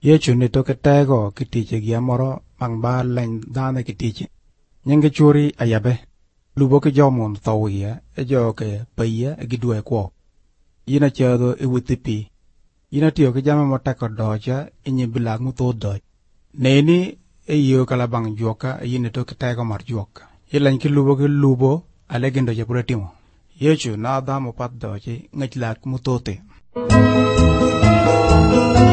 Yechu ni toke tego kitiche giamoro mang ba len dane kitiche. Nyenge churi ayabe. Lubo ke jomon thawiya e jo ke paya e gidwe kwa. Yina chado e witipi. Yina tiyo ke jama motako doja inye bilag muto doj. Neni e yo kalabang juoka yina toke tego mar juoka. Yilan ki lubo alegendo je puretimo. Yechu na damo pat doji ngajlak mutote.